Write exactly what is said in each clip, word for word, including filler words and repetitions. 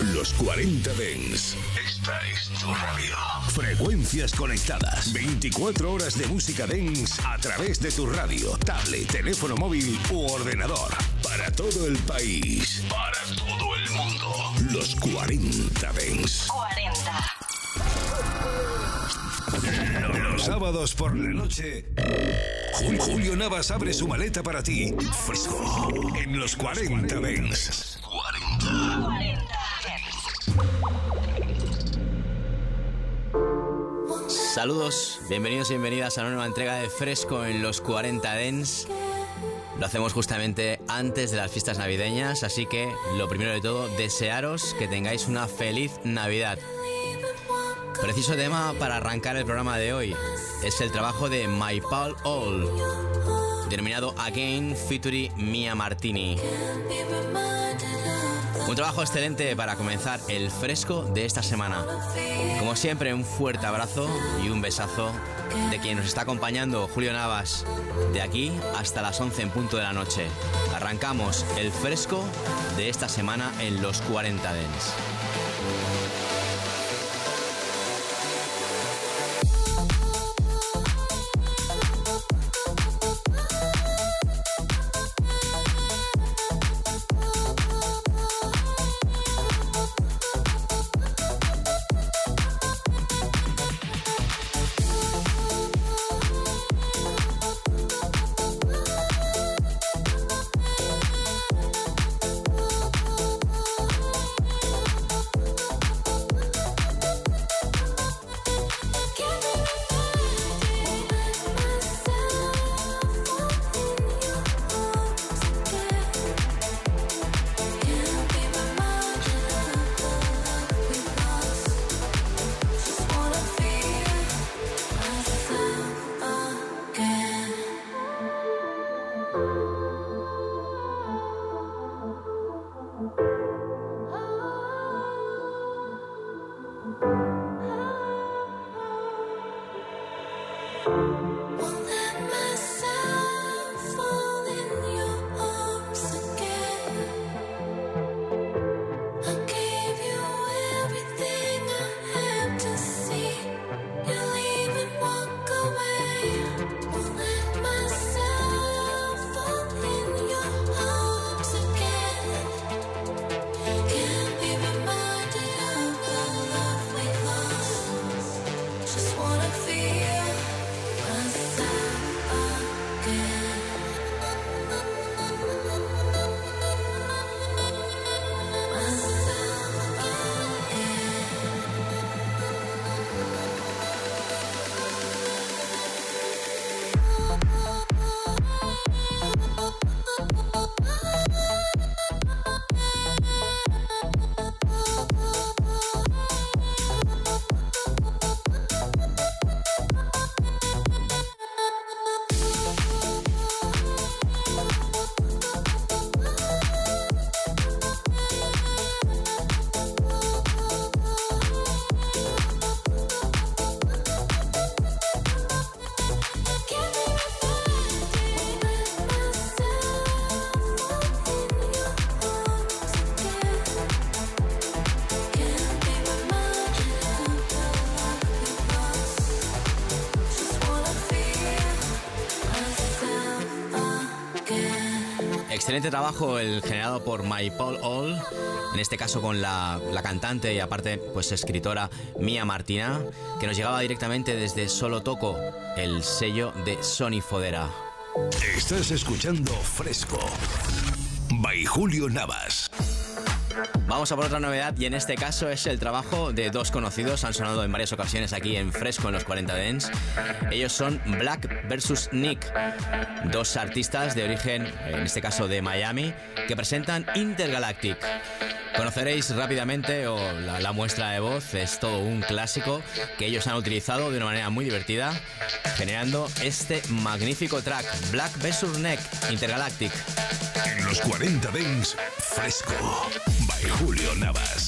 Los cuarenta Dance. Esta es tu radio. Frecuencias conectadas. veinticuatro horas de música dance a través de tu radio, tablet, teléfono móvil u ordenador. Para todo el país. Para todo el mundo. Los cuarenta Dance. cuarenta. Los sábados por la noche, Julio Navas abre su maleta para ti. Fresco. En los cuarenta Dance. cuarenta. Saludos, bienvenidos y bienvenidas a una nueva entrega de Fresco en los cuarenta Dance. Lo hacemos justamente antes de las fiestas navideñas, así que lo primero de todo, desearos que tengáis una feliz Navidad. Preciso tema para arrancar el programa de hoy es el trabajo de My Paul All, denominado Again featuring Mia Martini. Un trabajo excelente para comenzar el Fresco de esta semana. Como siempre, un fuerte abrazo y un besazo de quien nos está acompañando, Julio Navas, de aquí hasta las once en punto de la noche. Arrancamos el Fresco de esta semana en los cuarenta Dance. Excelente trabajo el generado por My Paul All, en este caso con la, la cantante y aparte pues escritora Mia Martina, que nos llegaba directamente desde Solo Toco, el sello de Sony Fodera. Estás escuchando Fresco by Julio Navas. Vamos a por otra novedad y en este caso es el trabajo de dos conocidos, han sonado en varias ocasiones aquí en Fresco en los cuarenta Dance. Ellos son Black versus Nick, dos artistas de origen, en este caso de Miami, que presentan Intergalactic. Conoceréis rápidamente, o la, la muestra de voz es todo un clásico que ellos han utilizado de una manera muy divertida, generando este magnífico track, Black versus Nick, Intergalactic. En los cuarenta Dance, Fresco by Julio Navas.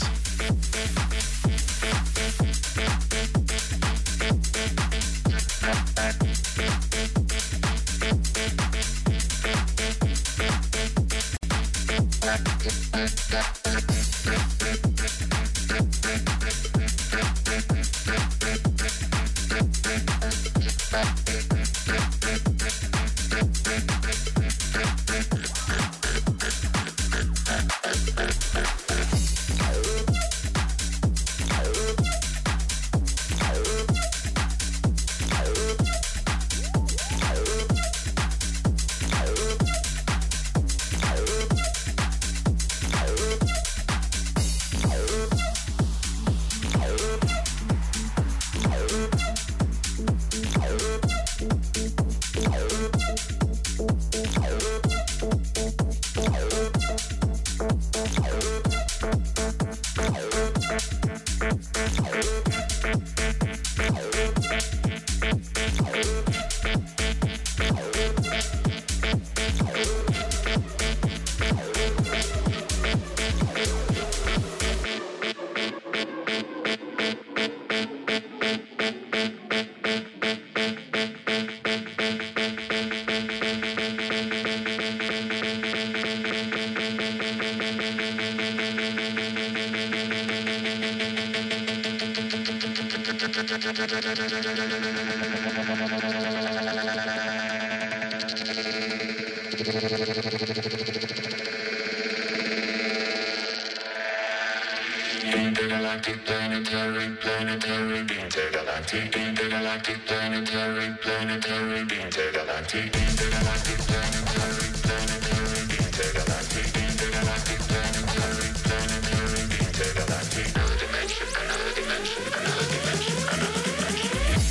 Intergalactic planetary, planetary, intergalactic, intergalactic planetary, planetary, intergalactic, intergalactic planetary, planetary, intergalactic, intergalactic planetary, planetary, intergalactic. Another dimension, another dimension, another dimension, another dimension.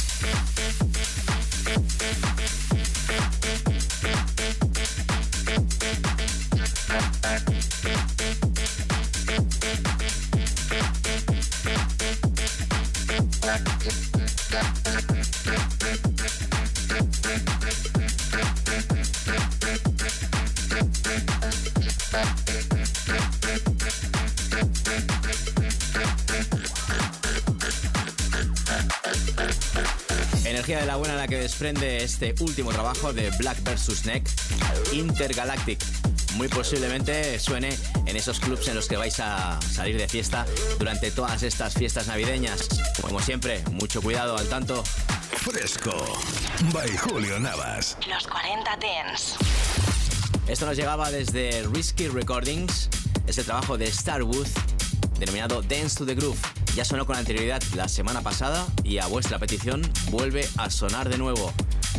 Energía de la buena la que desprende este último trabajo de Black versus. Neck, Intergalactic. Muy posiblemente suene en esos clubs en los que vais a salir de fiesta durante todas estas fiestas navideñas. Como siempre, mucho cuidado, al tanto. Fresco, by Julio Navas. Los cuarenta Dance. Esto nos llegaba desde Risky Recordings, este trabajo de Starwood, denominado Dance to the Groove. Ya sonó con anterioridad la semana pasada y a vuestra petición vuelve a sonar de nuevo.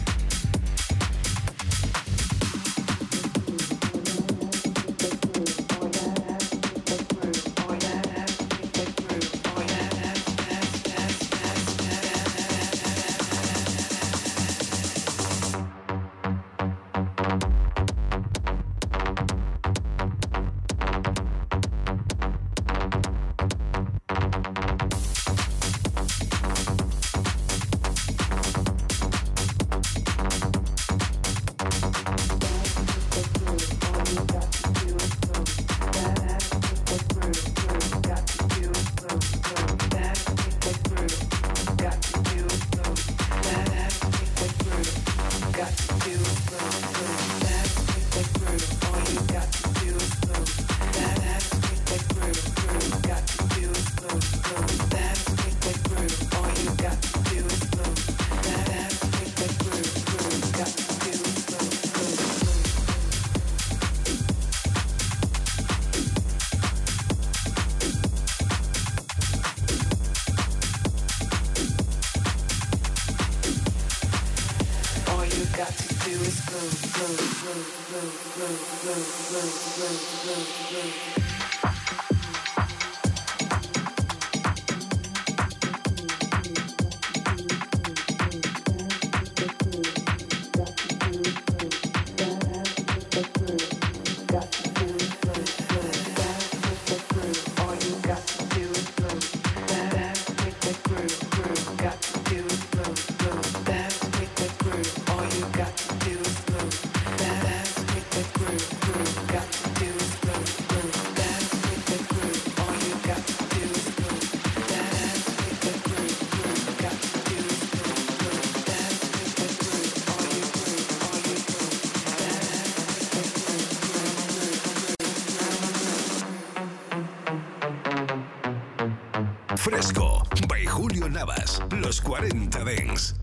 Fresco, by Julio Navas, los cuarenta Dance.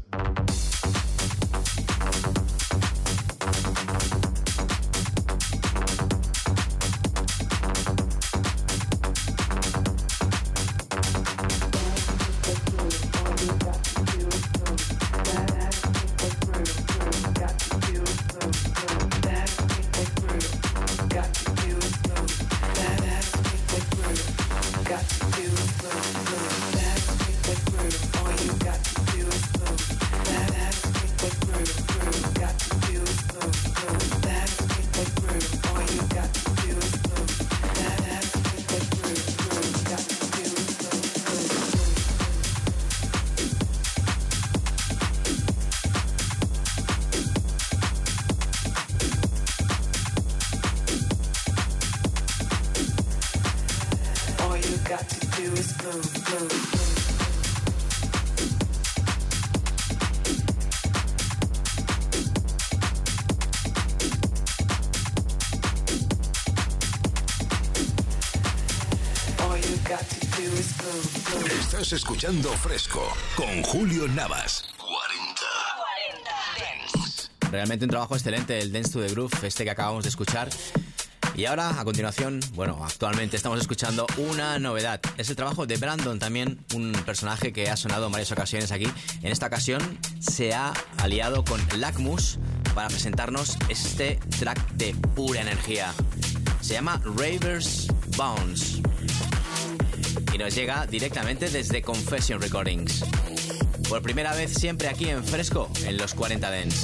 Got to Estás escuchando Fresco con Julio Navas. cuarenta. Realmente un trabajo excelente, el Dance to the Groove, este que acabamos de escuchar. Y ahora, a continuación, bueno, actualmente estamos escuchando una novedad. Es el trabajo de Brandon, también un personaje que ha sonado en varias ocasiones aquí. En esta ocasión se ha aliado con Lacmus para presentarnos este track de pura energía. Se llama Ravers Bounce y nos llega directamente desde Confession Recordings. Por primera vez siempre aquí en Fresco, en los cuarenta Dance.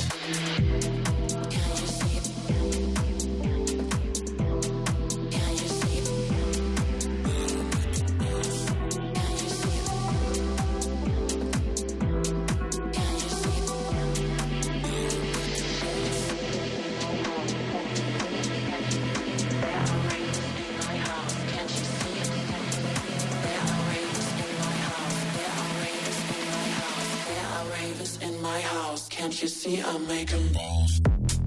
Can't you see I'm making balls?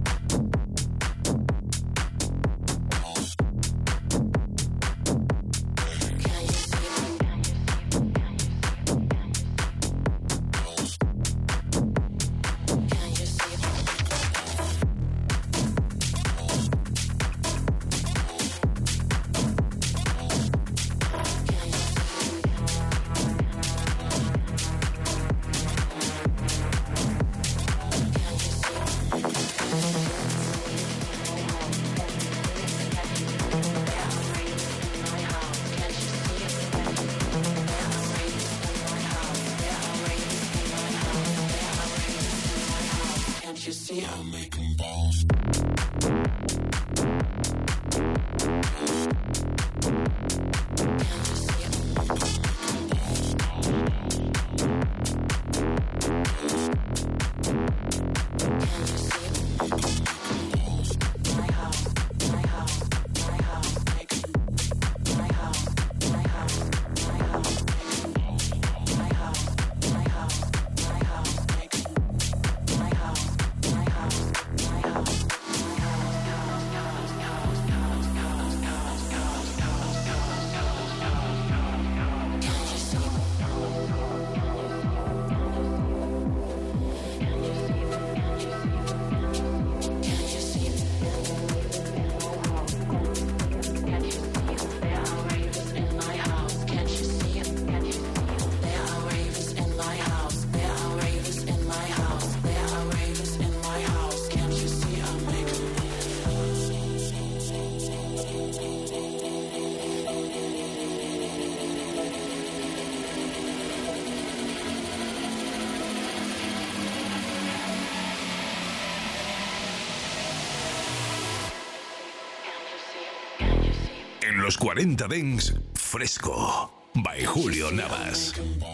Los cuarenta Dance Fresco by Julio Navas.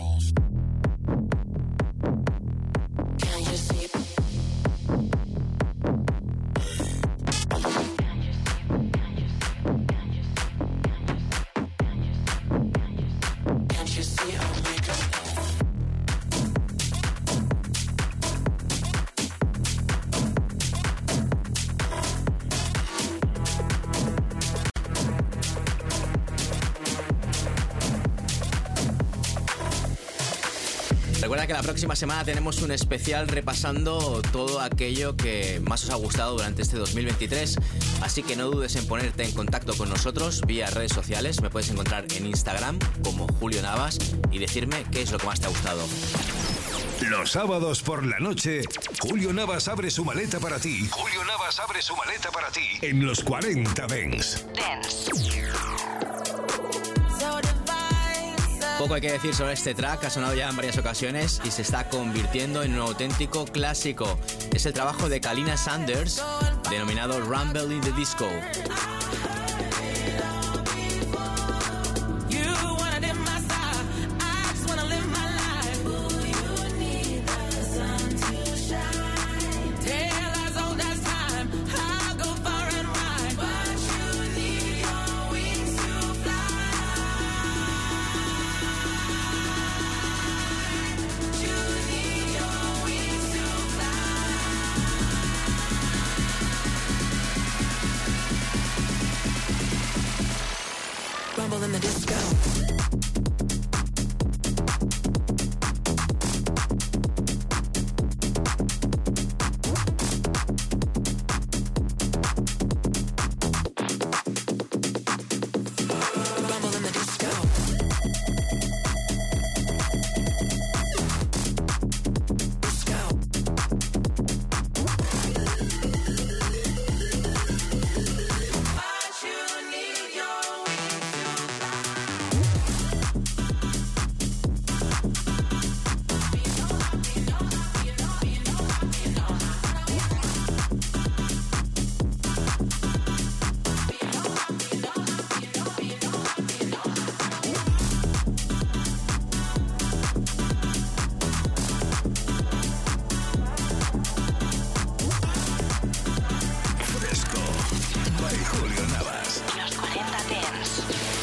Recuerda que la próxima semana tenemos un especial repasando todo aquello que más os ha gustado durante este dos mil veintitrés, así que no dudes en ponerte en contacto con nosotros vía redes sociales. Me puedes encontrar en Instagram como Julio Navas y decirme qué es lo que más te ha gustado. Los sábados por la noche, Julio Navas abre su maleta para ti. Julio Navas abre su maleta para ti en los cuarenta Dance. Dance. Poco hay que decir sobre este track, ha sonado ya en varias ocasiones y se está convirtiendo en un auténtico clásico. Es el trabajo de Kalina Sanders, denominado Rumble in the Disco. Rumble in the disco. Julio Navas. Los cuarenta Dance.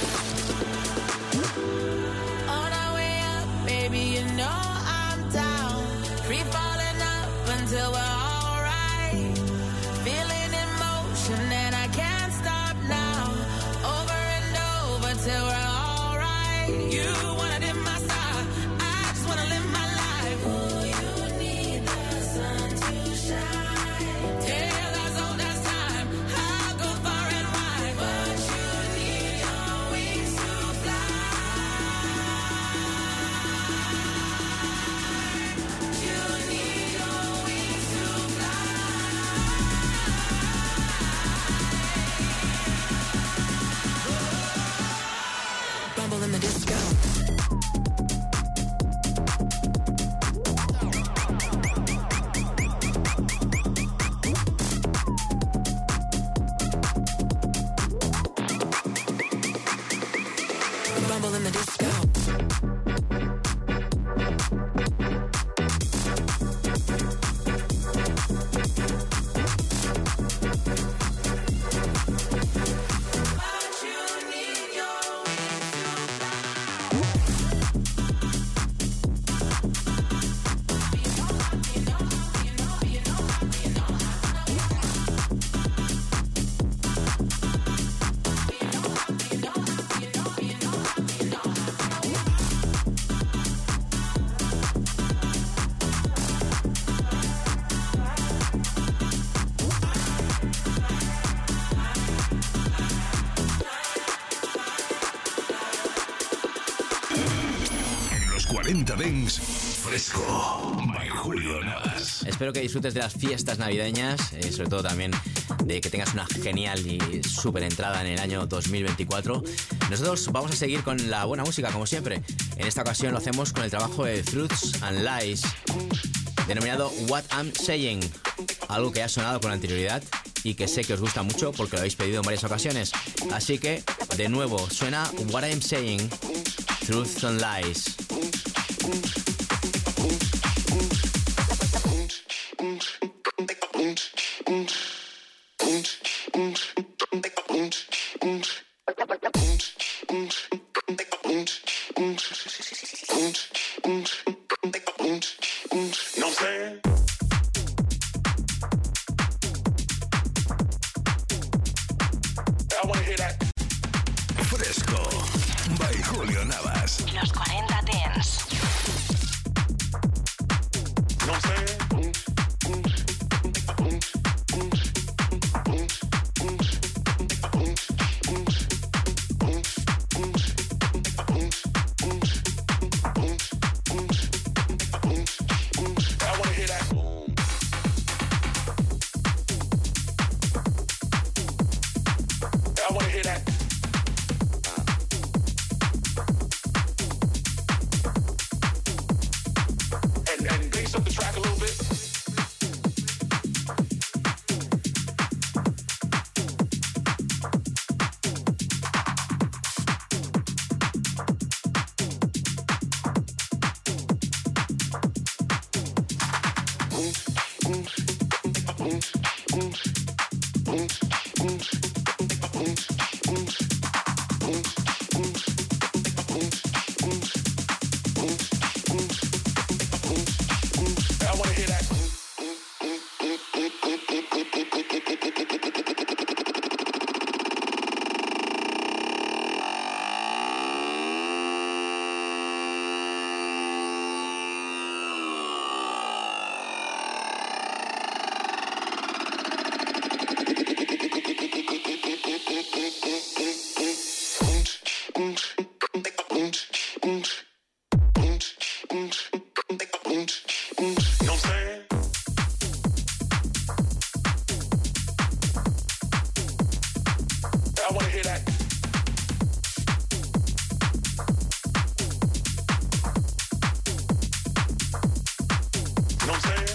On our way up, baby, you know I'm down. Free falling up until we're alright. Feeling in motion and I can't stop now. Over and over till we're alright. You wanted in my side, I just wanna live my life. Oh, you need the sun to shine. Yeah, that's all that's time. I'll go far and wide, but you need your wings to fly. You need your wings to fly. Bumble in the disco. Bumble in the disco. cuarenta Dance Fresco by Julio Navas. Espero que disfrutes de las fiestas navideñas, eh, sobre todo también de que tengas una genial y súper entrada en el año dos mil veinticuatro. Nosotros vamos a seguir con la buena música, como siempre. En esta ocasión lo hacemos con el trabajo de Truths and Lies, denominado What I'm Saying, algo que ha sonado con anterioridad y que sé que os gusta mucho porque lo habéis pedido en varias ocasiones. Así que, de nuevo, suena What I'm Saying, Truths and Lies. Know what I'm saying? I wanna hear that. Fresco by Julio Navas. Los cuarenta Dance. Know what I'm saying? I wanna hear that. I wanna hear that. And and bass up the track a little bit. I wanna hear that. Know what I'm saying? I wanna hear that. Know what I'm saying?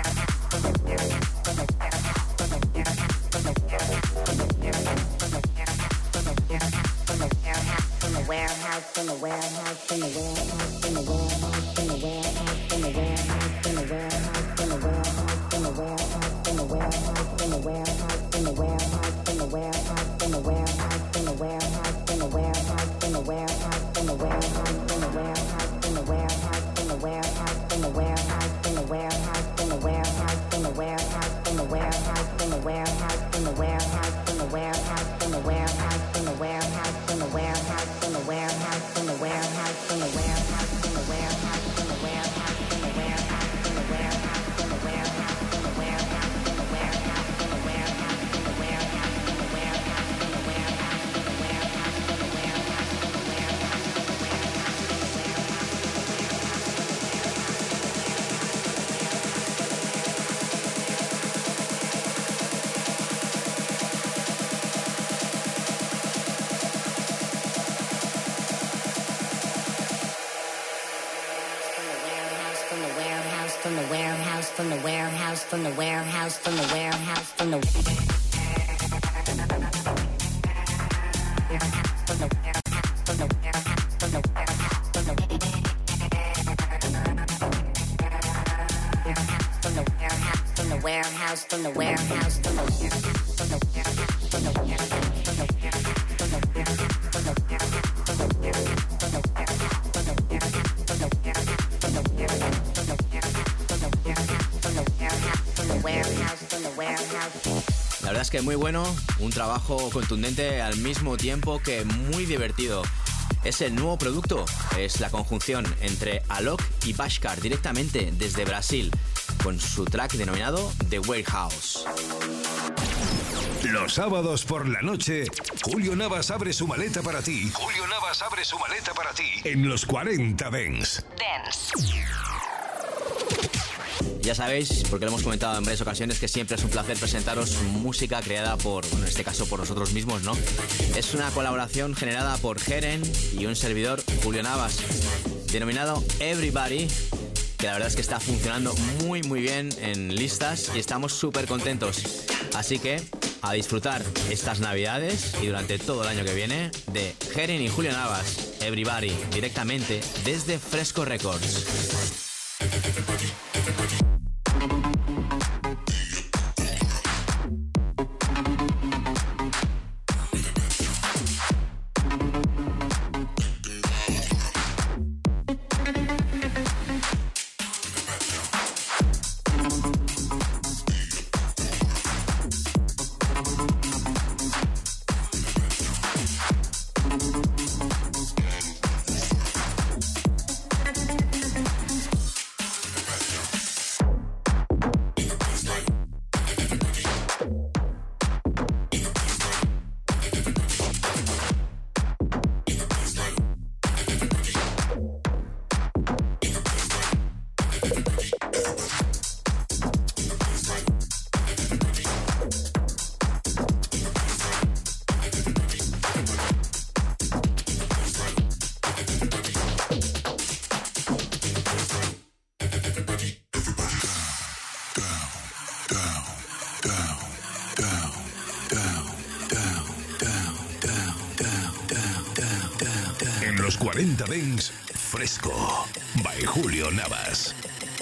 From the warehouse, from the warehouse, from the warehouse, from the warehouse, from the warehouse, from La verdad es que muy bueno, un trabajo contundente al mismo tiempo que muy divertido. Es el nuevo producto, es la conjunción entre Alok y Bhaskar directamente desde Brasil, con su track denominado The Warehouse. Los sábados por la noche, Julio Navas abre su maleta para ti. Julio Navas abre su maleta para ti en los cuarenta Dance. Dance. Ya sabéis, porque lo hemos comentado en varias ocasiones, que siempre es un placer presentaros música creada por, bueno, en este caso por nosotros mismos, ¿no? Es una colaboración generada por Jeren y un servidor, Julio Navas, denominado Everybody, que la verdad es que está funcionando muy muy bien en listas y estamos súper contentos. Así que a disfrutar estas navidades y durante todo el año que viene de Jeren y Julio Navas, Everybody, directamente desde Fresco Records. Los cuarenta Dance Fresco by Julio Navas.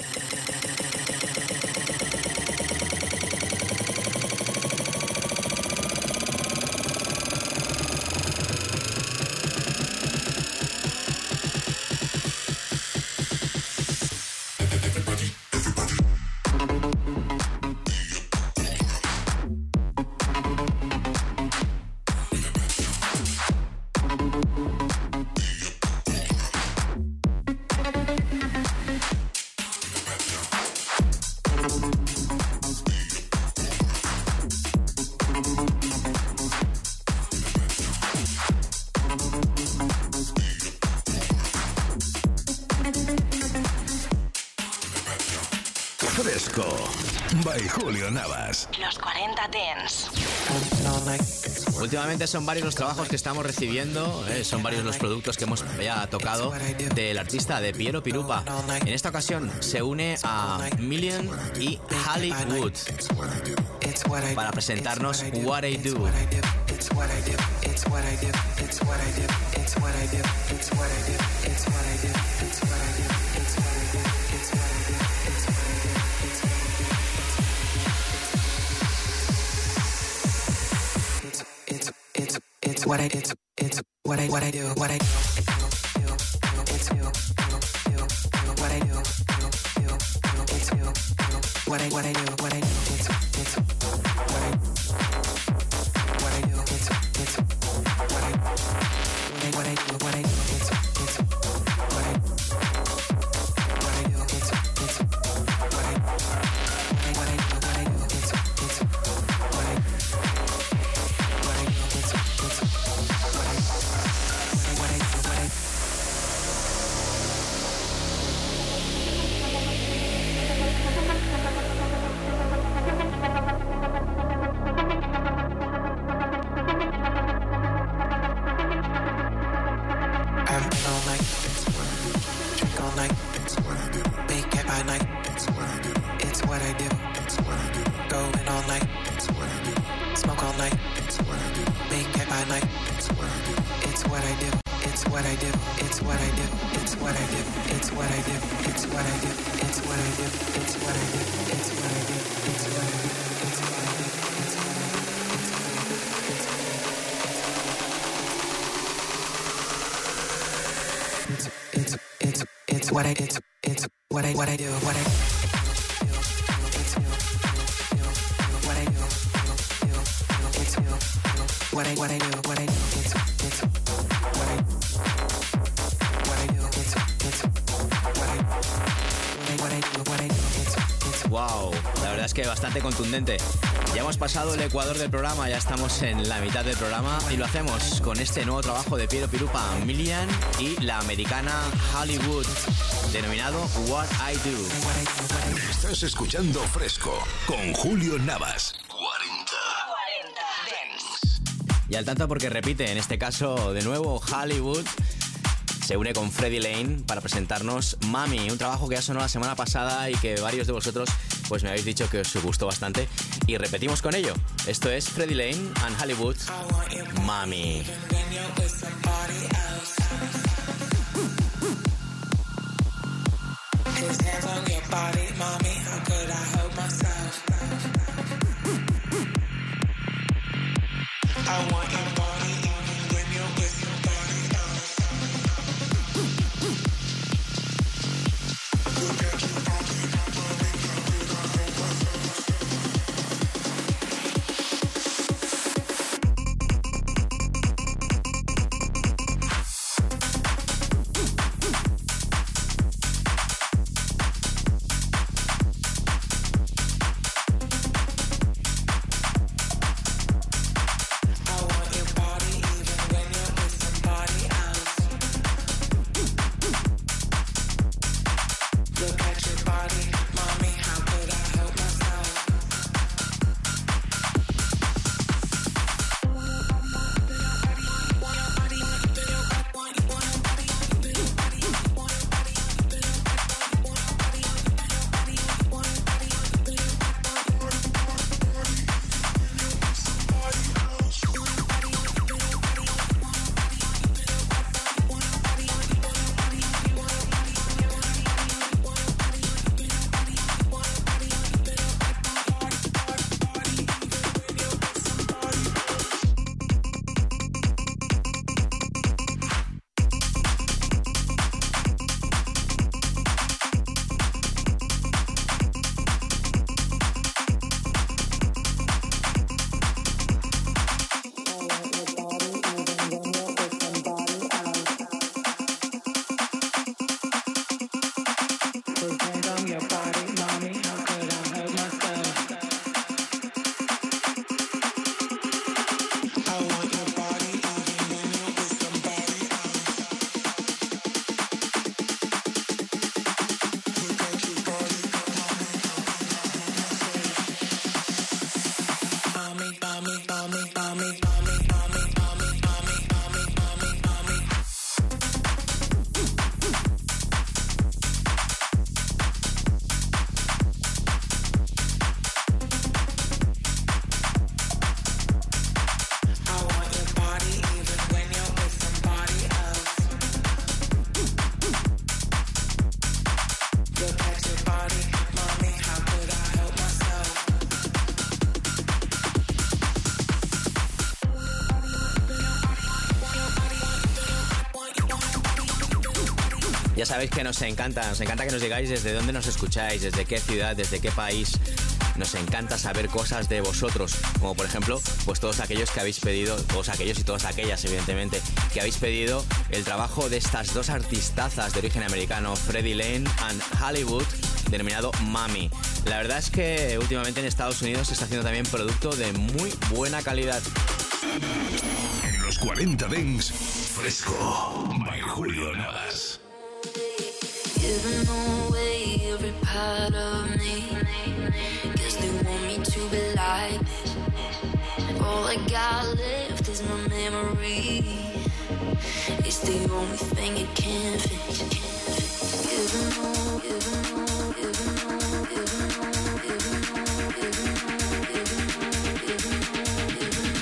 Fresco by Julio Navas. Los cuarenta Dance. Últimamente son varios los trabajos que estamos recibiendo, eh, son varios los productos que hemos ya tocado del artista de Piero Pirupa. En esta ocasión se une a Million y Hollywood para presentarnos What I Do. It's what I do. It's what I what I do. What I do. It's you. What I do. It's you. What I what I do. What I do. It's it's what I what I do. It's it's what I what I do. What I do. It's it's what I what I do. It's it's what I what I do. What I do. It's it's what I what I do. It's it's what I it's it's what I what I do what I it's what I do it's what I what I do what I do it's it's what I what I do it's it's what I what I do what I do it's it's Wow, la verdad es que bastante contundente. Ya hemos pasado el ecuador del programa, ya estamos en la mitad del programa y lo hacemos con este nuevo trabajo de Piero Pirupa, Million y la americana Hollywood, denominado What I Do. Estás escuchando Fresco con Julio Navas. cuarenta. cuarenta Dance. Y al tanto porque repite, en este caso de nuevo Hollywood se une con Freddie Lane para presentarnos Mami, un trabajo que ya sonó la semana pasada y que varios de vosotros pues me habéis dicho que os gustó bastante y repetimos con ello. Esto es Freddie Lane and Hollywood, Mami. His hands on your body, mommy, how could I help myself? I want your body even when you're with somebody else. Look at your body, mommy, how could I help myself? Ya sabéis que nos encanta, nos encanta que nos digáis desde dónde nos escucháis, desde qué ciudad, desde qué país. Nos encanta saber cosas de vosotros, como por ejemplo, pues todos aquellos que habéis pedido, todos aquellos y todas aquellas, evidentemente, que habéis pedido el trabajo de estas dos artistazas de origen americano, Freddie Lane and Hollywood, denominado Mami. La verdad es que últimamente en Estados Unidos se está haciendo también producto de muy buena calidad. En los cuarenta Dance, Fresco, by Julio Navas. Giving away every part of me. Guess they want me to be like this. All I got left is my memory. It's the only thing it can't fix. Giving all, giving all, giving all, giving all, giving all, giving all, giving all, giving all, giving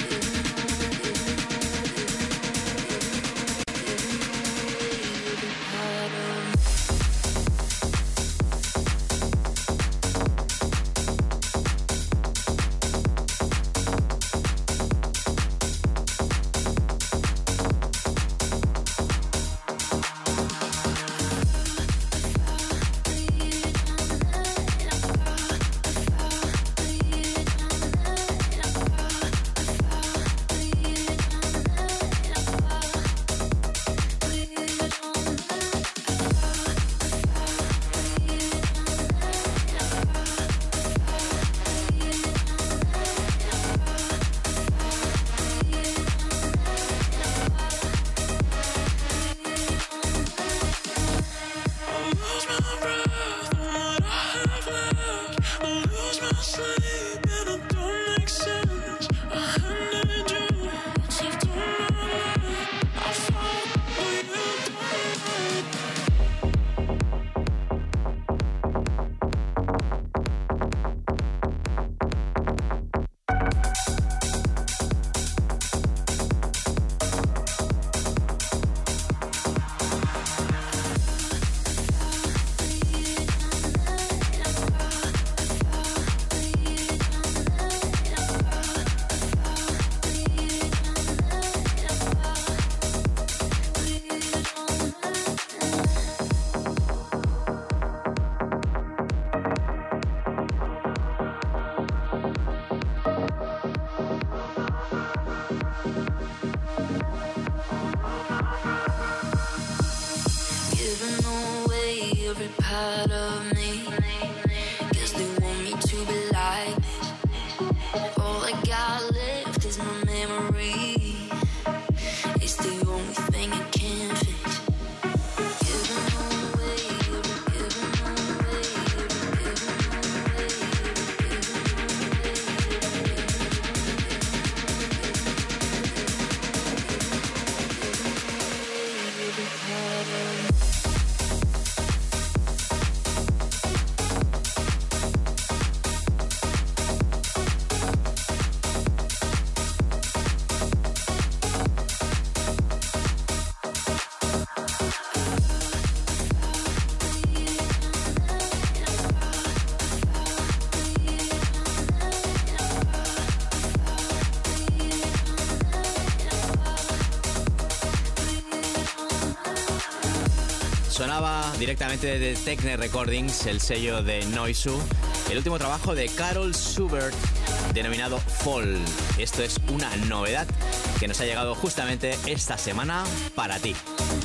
Sonaba directamente de Techne Recordings, el sello de Noisu, el último trabajo de Carol Schubert, denominado Fall. Esto es una novedad que nos ha llegado justamente esta semana para ti.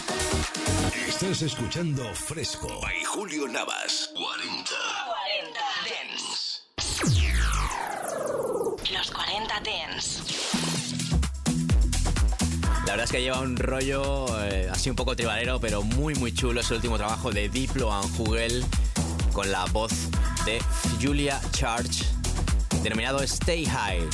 Estás escuchando Fresco by Julio Navas. cuarenta. cuarenta Dance. Los cuarenta Dance. La verdad es que lleva un rollo eh, así un poco tribalero, pero muy muy chulo. Es el último trabajo de Diplo and Hugel con la voz de Julia Church, denominado Stay High.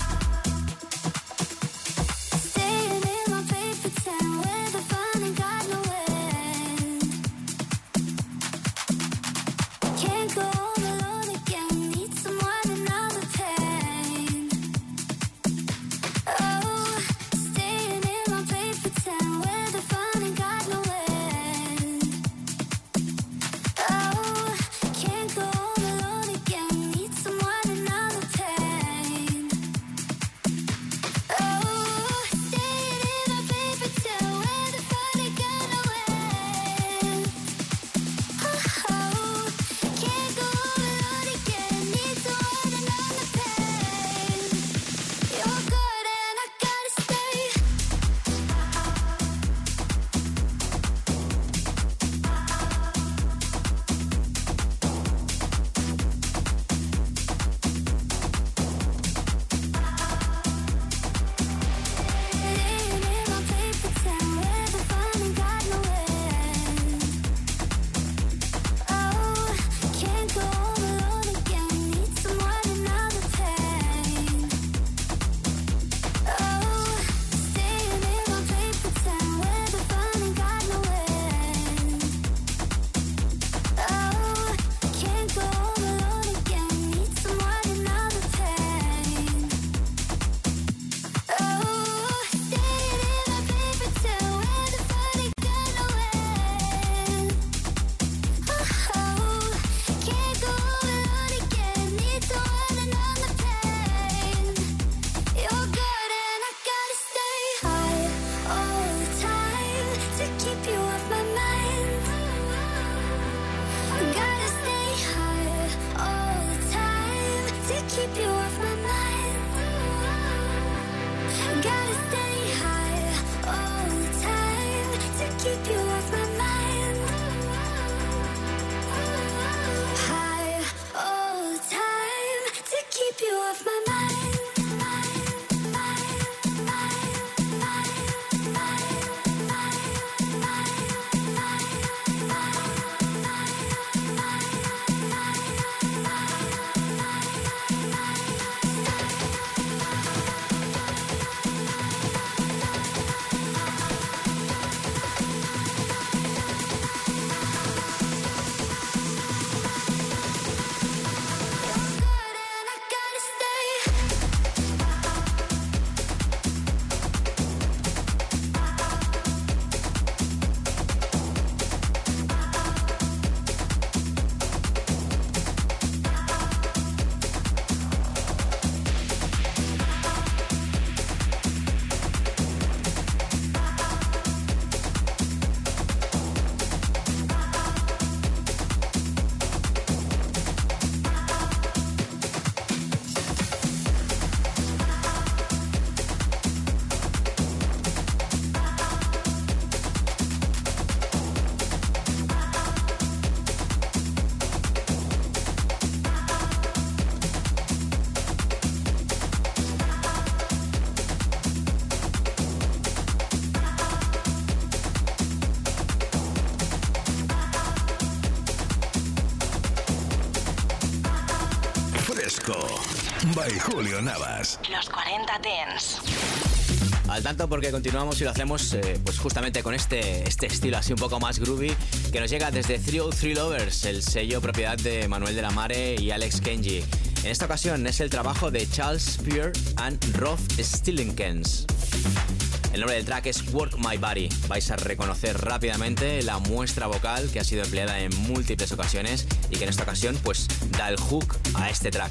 Fresco, by Julio Navas. Los cuarenta Dance. Al tanto porque continuamos y lo hacemos eh, pues justamente con este, este estilo así un poco más groovy que nos llega desde three oh three Lovers, el sello propiedad de Manuel de la Mare y Alex Kenji. En esta ocasión es el trabajo de Charles Spear and Rolf Stillenkens. El nombre del track es Work My Body. Vais a reconocer rápidamente la muestra vocal que ha sido empleada en múltiples ocasiones y que en esta ocasión pues da el hook a este track.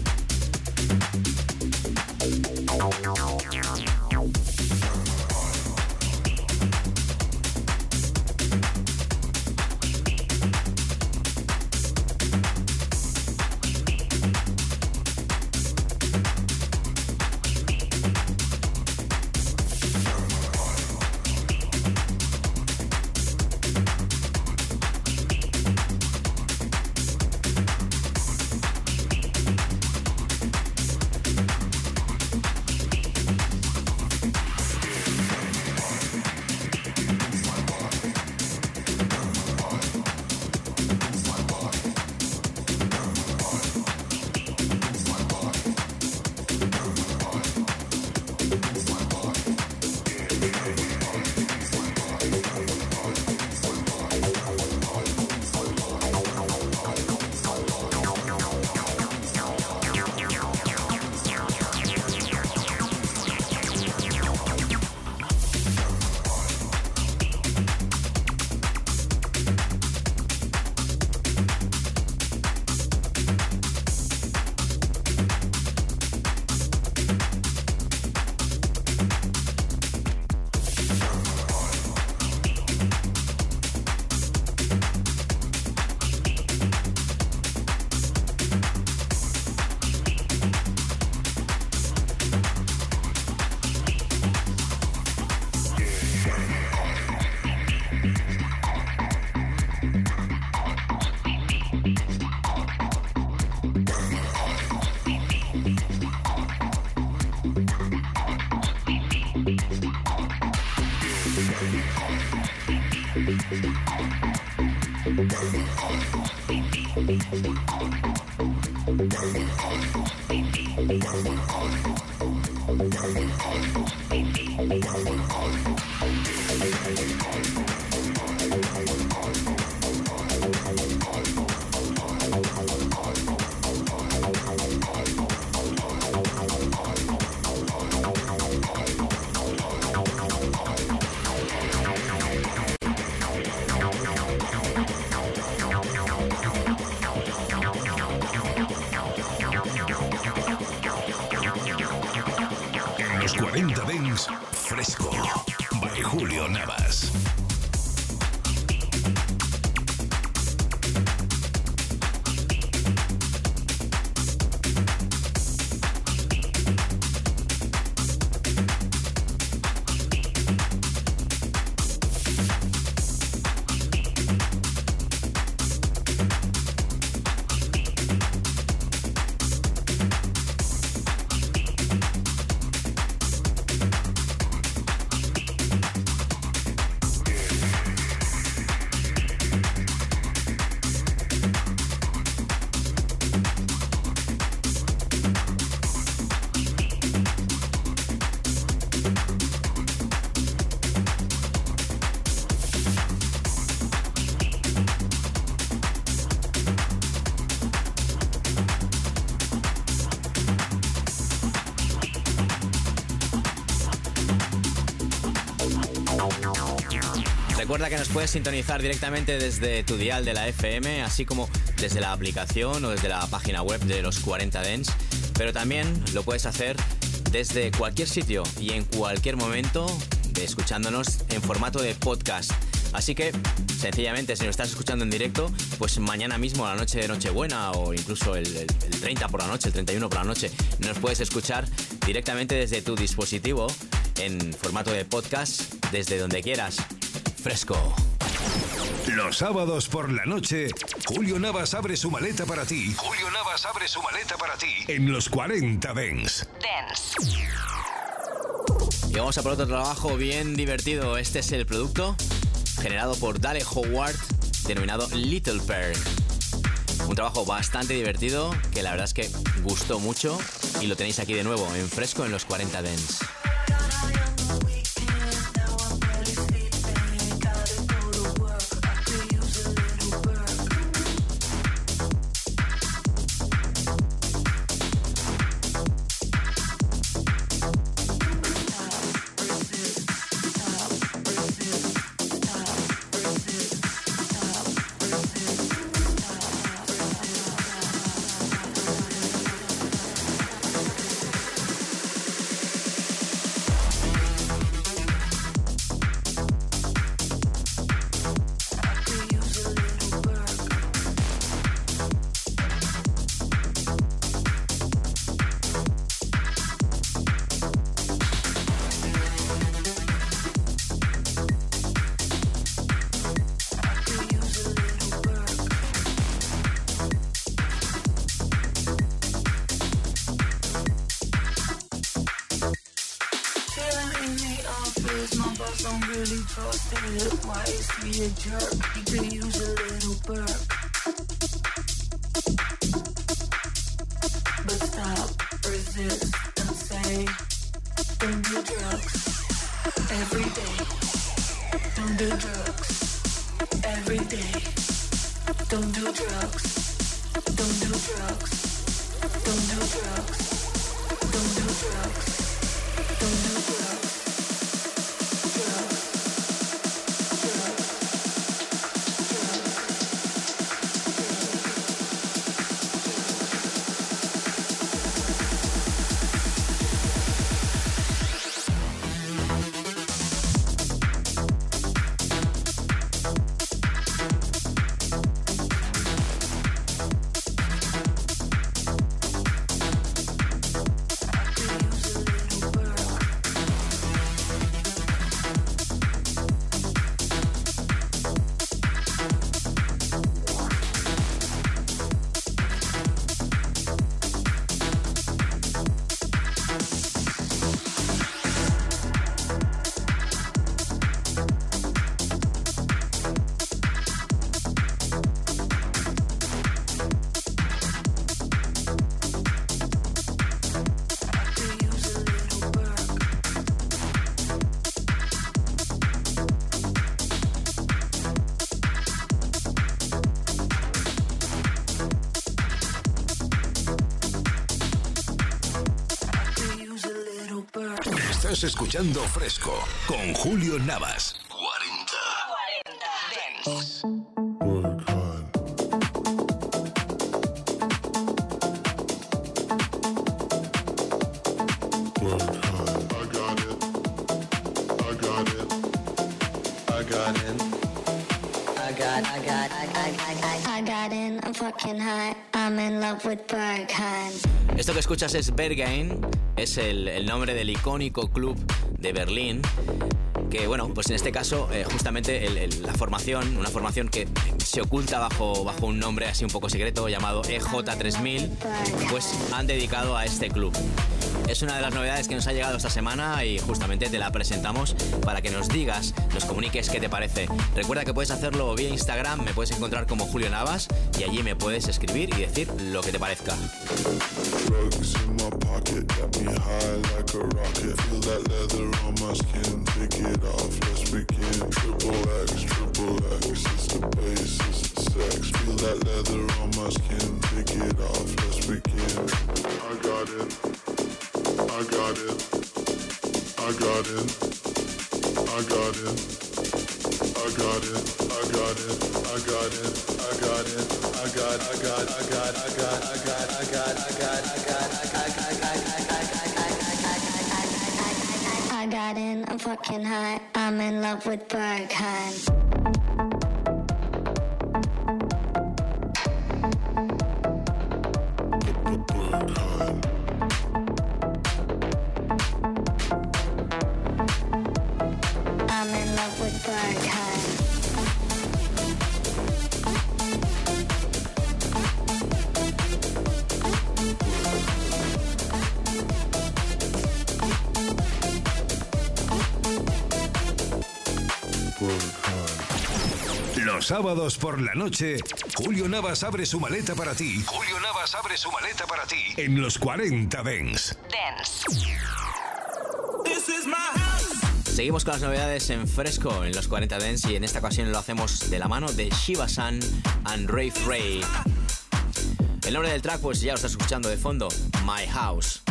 cuarenta Dance Fresco, by Julio Navas. Recuerda que nos puedes sintonizar directamente desde tu dial de la F M, así como desde la aplicación o desde la página web de los cuarenta Dance, pero también lo puedes hacer desde cualquier sitio y en cualquier momento, escuchándonos en formato de podcast. Así que, sencillamente, si nos estás escuchando en directo, pues mañana mismo, a la noche de Nochebuena, o incluso el, el, el treinta por la noche, el treinta y uno por la noche, nos puedes escuchar directamente desde tu dispositivo en formato de podcast, desde donde quieras. Fresco. Los sábados por la noche, Julio Navas abre su maleta para ti. Julio Navas abre su maleta para ti. En los cuarenta Dance. Dance. Y vamos a por otro trabajo bien divertido. Este es el producto generado por Dale Howard, denominado Little Pearl. Un trabajo bastante divertido que la verdad es que gustó mucho y lo tenéis aquí de nuevo en Fresco en los cuarenta Dance. Estás escuchando Fresco con Julio Navas. cuarenta Dance. Esto que escuchas es Berghain, es el, el nombre del icónico club de Berlín, que bueno, pues en este caso eh, justamente el, el, la formación, una formación que se oculta bajo, bajo un nombre así un poco secreto llamado E J tres mil, pues han dedicado a este club. Es una de las novedades que nos ha llegado esta semana y justamente te la presentamos para que nos digas, nos comuniques qué te parece. Recuerda que puedes hacerlo vía Instagram, me puedes encontrar como Julio Navas y allí me puedes escribir y decir lo que te parezca. I got it, I got it, I got it, I got it, I got it, I got it, I got it, I got, I got, I got, I got, I got, I got, I got, I got, I got in, I'm fucking high, I'm in love with Berghain. Berghain. Los sábados por la noche, Julio Navas abre su maleta para ti. Julio Navas abre su maleta para ti. En los cuarenta Dance. Dance. Seguimos con las novedades en fresco en los cuarenta Dance y en esta ocasión lo hacemos de la mano de Shiva-san and Rave Ray. El nombre del track pues ya lo estás escuchando de fondo, My House.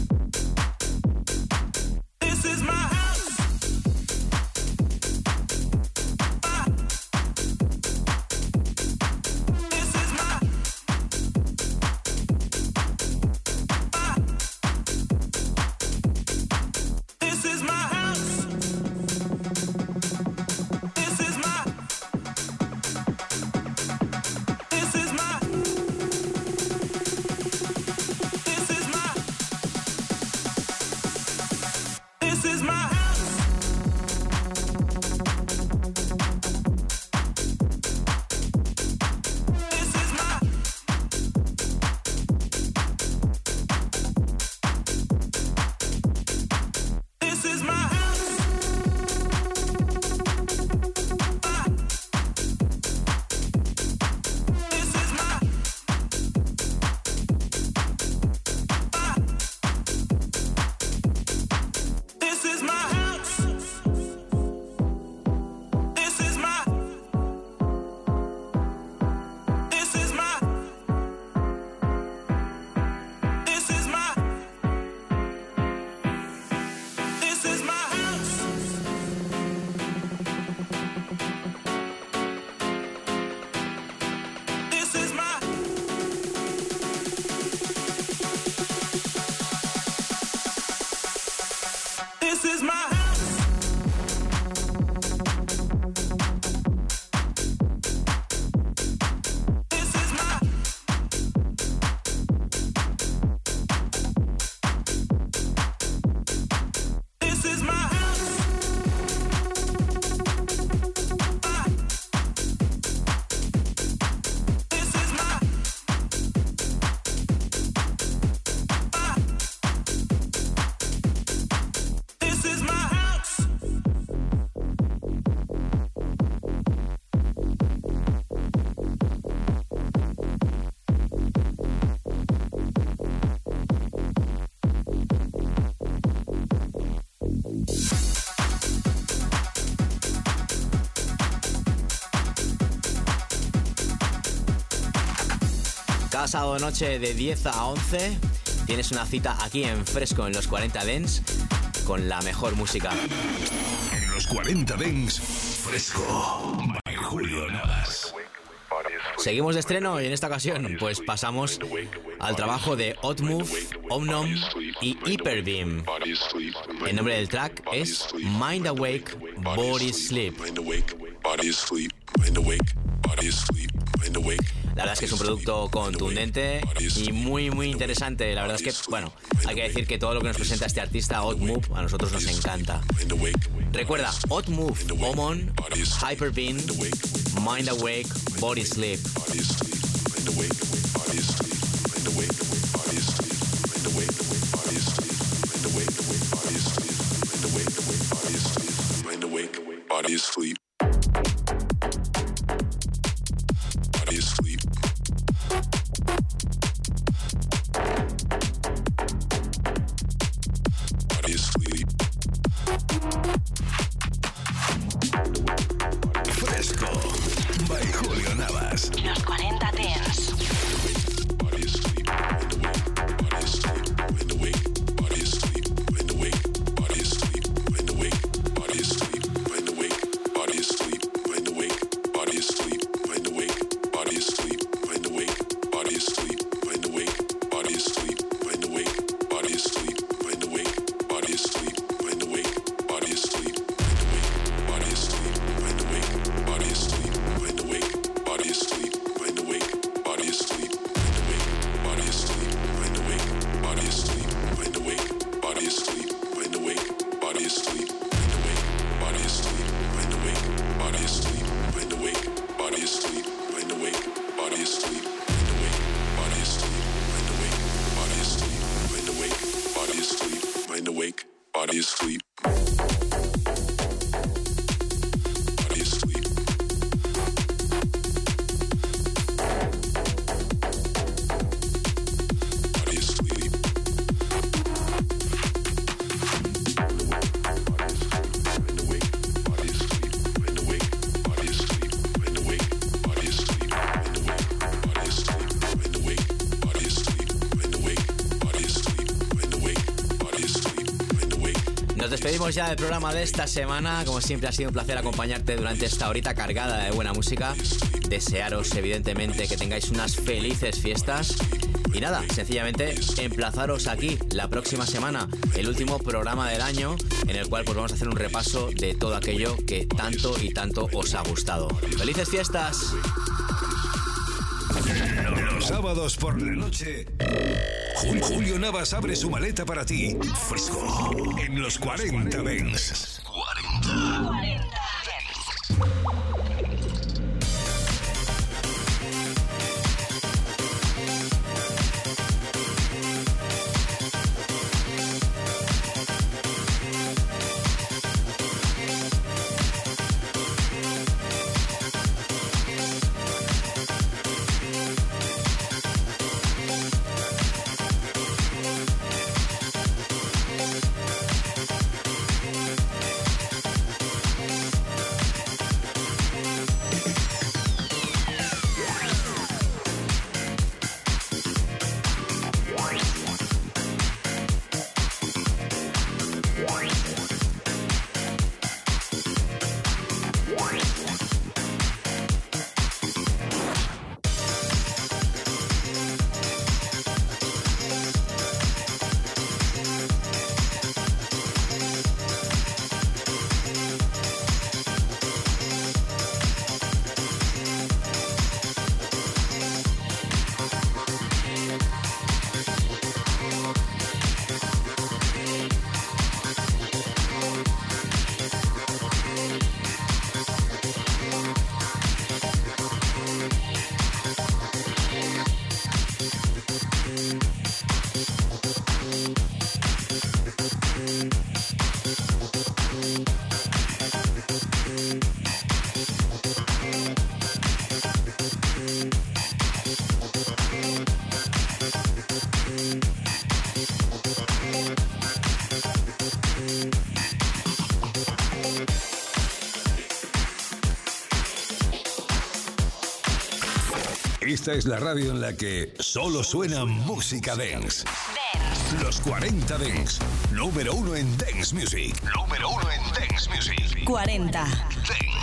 This is my house. Cada sábado noche de diez a once tienes una cita aquí en Fresco en los cuarenta Dance con la mejor música. En los cuarenta Dance, Fresco, by Julio Navas. Seguimos de estreno y en esta ocasión pues pasamos al trabajo de Otmove, Omnom y Hyperbeam. El nombre del track es Mind Awake, Body Sleep. La verdad es que es un producto contundente y muy muy interesante. La verdad es que, bueno, hay que decir que todo lo que nos presenta este artista, Otmove, a nosotros nos encanta. Recuerda, Otmove, Omon, Hyperbeam, Mind Awake, Body Sleep. Body is sleep. Body is sleep. Body is sleep. Fresco, by Julio Navas. Los cuarenta Dance. Body is sleep. Body is sleep. Mind awake. Body is sleep. Mind awake. Body is sleep. Mind awake. Body is sleep. Mind awake. Body is sleep. Mind awake. Body is sleep. Mind awake. Body is sleep. Mind awake. Body is sleep. Mind awake. Body is sleep. Mind awake. Body is sleep. Mind awake. Body is sleep. Mind awake. Body is sleep. Mind awake. Body is sleep. Mind awake. Body is sleep. Mind awake. Body is sleep. Mind awake. Body despedimos ya del programa de esta semana. Como siempre ha sido un placer acompañarte durante esta horita cargada de buena música. Desearos evidentemente que tengáis unas felices fiestas. Y nada, sencillamente emplazaros aquí la próxima semana, el último programa del año, en el cual pues vamos a hacer un repaso de todo aquello que tanto y tanto os ha gustado. ¡Felices fiestas! Los sábados por la noche, Julio Navas abre su maleta para ti, fresco, en los cuarenta Dance. cuarenta. cuarenta. Esta es la radio en la que solo suena música dance. Dance. Los cuarenta Dance. Número uno en Dance Music. Número uno en Dance Music. cuarenta. Dance.